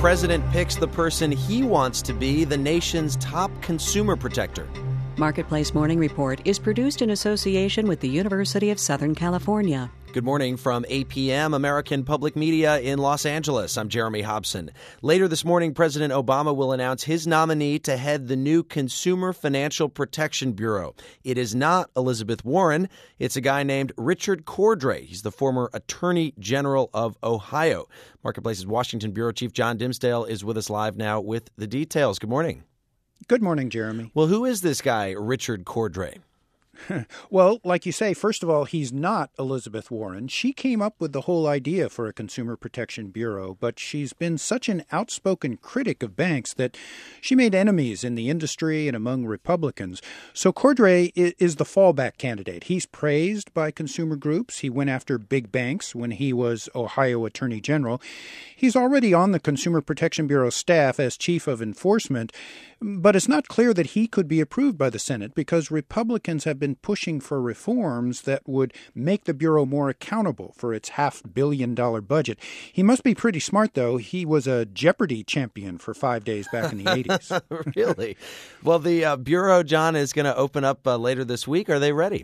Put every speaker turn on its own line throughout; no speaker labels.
president picks the person he wants to be the nation's top consumer protector.
Marketplace Morning Report is produced in association with the University of Southern California.
Good morning from APM, American Public Media in Los Angeles. I'm Jeremy Hobson. Later this morning, President Obama will announce his nominee to head the new Consumer Financial Protection Bureau. It is not Elizabeth Warren. It's a guy named Richard Cordray. He's the former Attorney General of Ohio. Marketplace's Washington Bureau Chief John Dimsdale is with us live now with the details. Good morning.
Good morning, Jeremy.
Well, who is this guy, Richard Cordray?
Well, like you say, first of all, he's not Elizabeth Warren. She came up with the whole idea for a Consumer Protection Bureau, but she's been such an outspoken critic of banks that she made enemies in the industry and among Republicans. So Cordray is the fallback candidate. He's praised by consumer groups. He went after big banks when he was Ohio Attorney General. He's already on the Consumer Protection Bureau staff as chief of enforcement, but it's not clear that he could be approved by the Senate because Republicans have been pushing for reforms that would make the Bureau more accountable for its $500 million budget. He must be pretty smart, though. He was a Jeopardy champion for 5 days back in the 80s.
Really? Well, the Bureau, John, is going to open up later this week. Are they ready?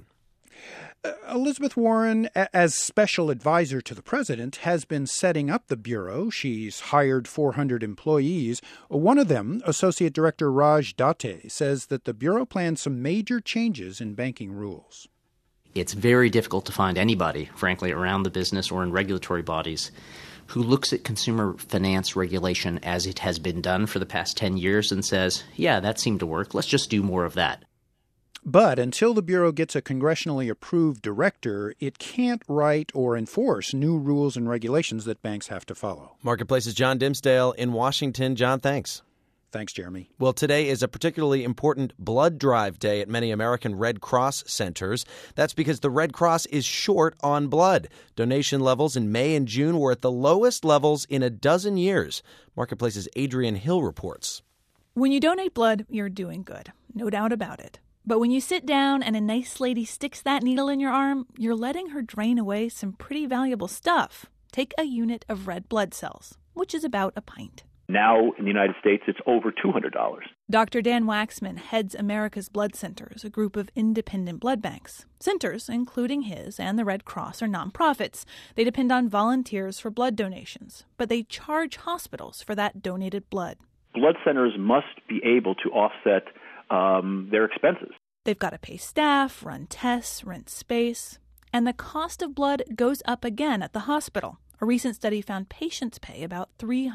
Elizabeth Warren, as special advisor to the president, has been setting up the Bureau. She's hired 400 employees. One of them, Associate Director Raj Date, says that the Bureau plans some major changes in banking rules.
It's very difficult to find anybody, frankly, around the business or in regulatory bodies who looks at consumer finance regulation as it has been done for the past 10 years and says, yeah, that seemed to work. Let's just do more of that.
But until the Bureau gets a congressionally approved director, it can't write or enforce new rules and regulations that banks have to follow.
Marketplace's John Dimsdale in Washington. John, thanks.
Thanks, Jeremy.
Well, today is a particularly important blood drive day at many American Red Cross centers. That's because the Red Cross is short on blood. Donation levels in May and June were at the lowest levels in a dozen years. Marketplace's Adrian Hill reports.
When you donate blood, you're doing good. No doubt about it. But when you sit down and a nice lady sticks that needle in your arm, you're letting her drain away some pretty valuable stuff. Take a unit of red blood cells, which is about a pint.
Now, in the United States, it's over $200.
Dr. Dan Waxman heads America's Blood Centers, a group of independent blood banks. Centers, including his and the Red Cross, are nonprofits. They depend on volunteers for blood donations, but they charge hospitals for that donated blood.
Blood centers must be able to offset their expenses.
They've got to pay staff, run tests, rent space, and the cost of blood goes up again at the hospital. A recent study found patients pay about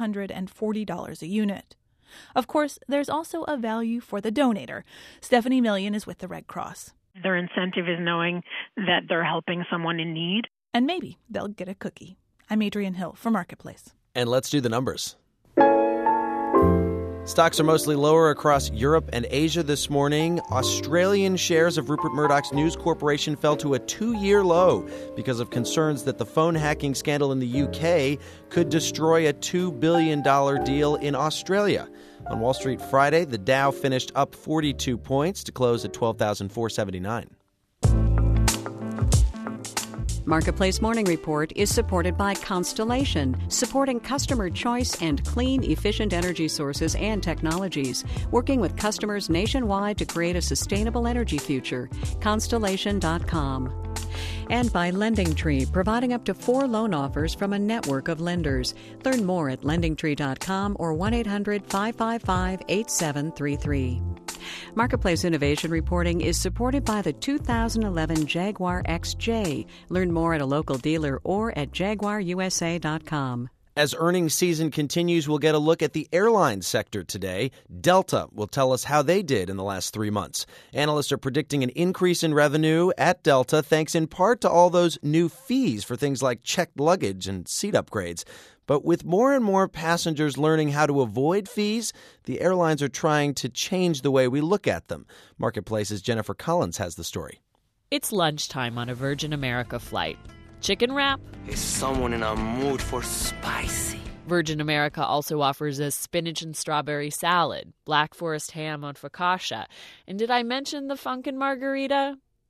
$340 a unit. Of course, there's also a value for the donator. Stephanie Million is with the Red Cross.
Their incentive is knowing that they're helping someone in need.
And maybe they'll get a cookie. I'm Adrian Hill for Marketplace.
And let's do the numbers. Stocks are mostly lower across Europe and Asia this morning. Australian shares of Rupert Murdoch's News Corporation fell to a 2-year low because of concerns that the phone hacking scandal in the UK could destroy a $2 billion deal in Australia. On Wall Street Friday, the Dow finished up 42 points to close at 12,479.
Marketplace Morning Report is supported by Constellation, supporting customer choice and clean, efficient energy sources and technologies, working with customers nationwide to create a sustainable energy future. Constellation.com. And by LendingTree, providing up to 4 loan offers from a network of lenders. Learn more at LendingTree.com or 1-800-555-8733. Marketplace Innovation Reporting is supported by the 2011 Jaguar XJ. Learn more at a local dealer or at jaguarusa.com.
As earnings season continues, we'll get a look at the airline sector today. Delta will tell us how they did in the last 3 months. Analysts are predicting an increase in revenue at Delta, thanks in part to all those new fees for things like checked luggage and seat upgrades. But with more and more passengers learning how to avoid fees, the airlines are trying to change the way we look at them. Marketplace's Jennifer Collins has the story.
It's lunchtime on a Virgin America flight. Chicken wrap?
Is someone in a mood for spicy?
Virgin America also offers a spinach and strawberry salad, Black Forest ham on focaccia. And did I mention the Funkin' Margarita?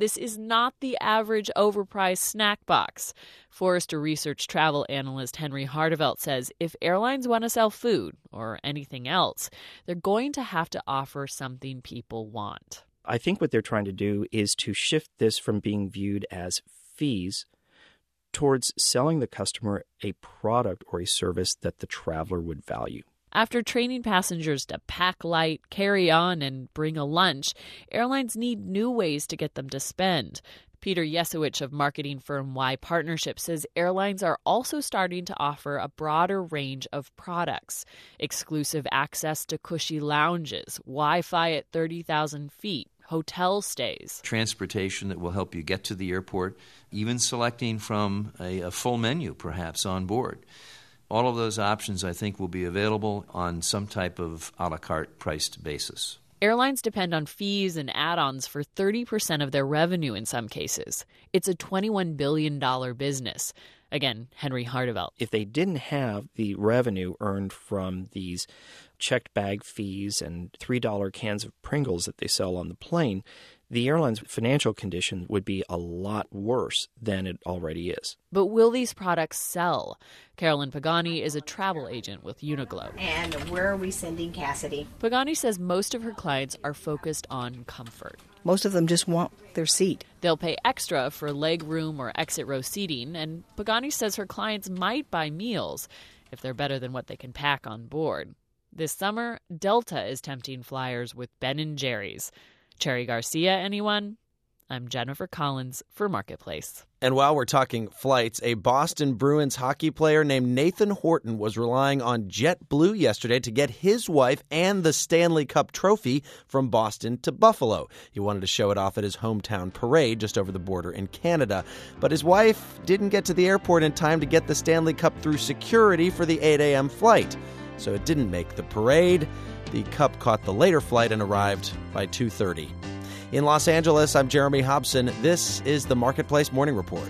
this is not the average overpriced snack box. Forrester Research travel analyst Henry Hardevelt says if airlines want to sell food or anything else, they're going to have to offer something people want.
I think what they're trying to do is to shift this from being viewed as fees towards selling the customer a product or a service that the traveler would value.
After training passengers to pack light, carry on, and bring a lunch, airlines need new ways to get them to spend. Peter Yesowich of marketing firm Y Partnership says airlines are also starting to offer a broader range of products. Exclusive access to cushy lounges, Wi-Fi at 30,000 feet, hotel stays.
Transportation that will help you get to the airport, even selecting from a full menu perhaps on board. All of those options, I think, will be available on some type of a la carte priced basis.
Airlines depend on fees and add-ons for 30% of their revenue in some cases. It's a $21 billion business. Again, Henry Hardevelt.
If they didn't have the revenue earned from these checked bag fees and $3 cans of Pringles that they sell on the plane, the airline's financial condition would be a lot worse than it already is.
But will these products sell? Carolyn Pagani is a travel agent with Uniqlo.
And where are we sending Cassidy?
Pagani says most of her clients are focused on comfort.
Most of them just want their seat.
They'll pay extra for leg room or exit row seating, and Pagani says her clients might buy meals if they're better than what they can pack on board. This summer, Delta is tempting flyers with Ben & Jerry's. Cherry Garcia, anyone? I'm Jennifer Collins for Marketplace.
And while we're talking flights, a Boston Bruins hockey player named Nathan Horton was relying on JetBlue yesterday to get his wife and the Stanley Cup trophy from Boston to Buffalo. He wanted to show it off at his hometown parade just over the border in Canada. But his wife didn't get to the airport in time to get the Stanley Cup through security for the 8 a.m. flight. So it didn't make the parade. The Cup caught the later flight and arrived by 2:30. In Los Angeles, I'm Jeremy Hobson. This is the Marketplace Morning Report.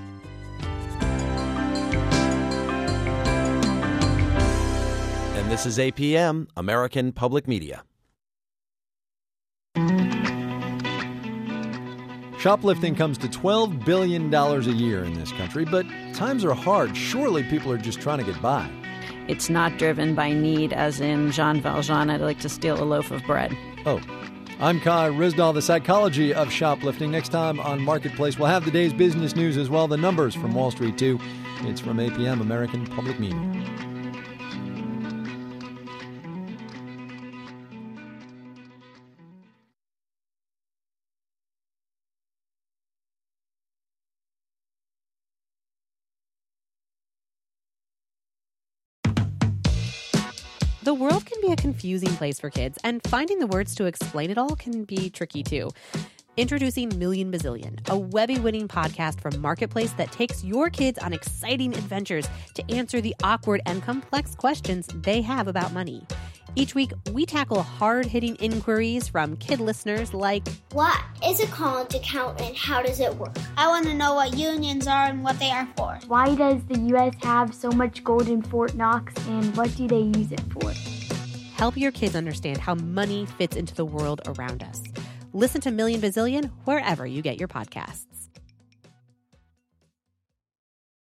And this is APM, American Public Media.
Shoplifting comes to $12 billion a year in this country, but times are hard. Surely people are just trying to get by.
It's not driven by need, as in Jean Valjean, I'd like to steal a loaf of bread.
Oh. I'm Kai Ryssdal, the psychology of shoplifting. Next time on Marketplace, we'll have the day's business news as well, the numbers from Wall Street, too. It's from APM, American Public Media.
The world can be a confusing place for kids, and finding the words to explain it all can be tricky, too. Introducing Million Bazillion, a Webby-winning podcast from Marketplace that takes your kids on exciting adventures to answer the awkward and complex questions they have about money. Each week, we tackle hard-hitting inquiries from kid listeners like,
what is a college account and how does it work? I want to know what unions are and what they are for.
Why does the U.S. have so much gold in Fort Knox and what do they use it for?
Help your kids understand how money fits into the world around us. Listen to Million Bazillion wherever you get your podcasts.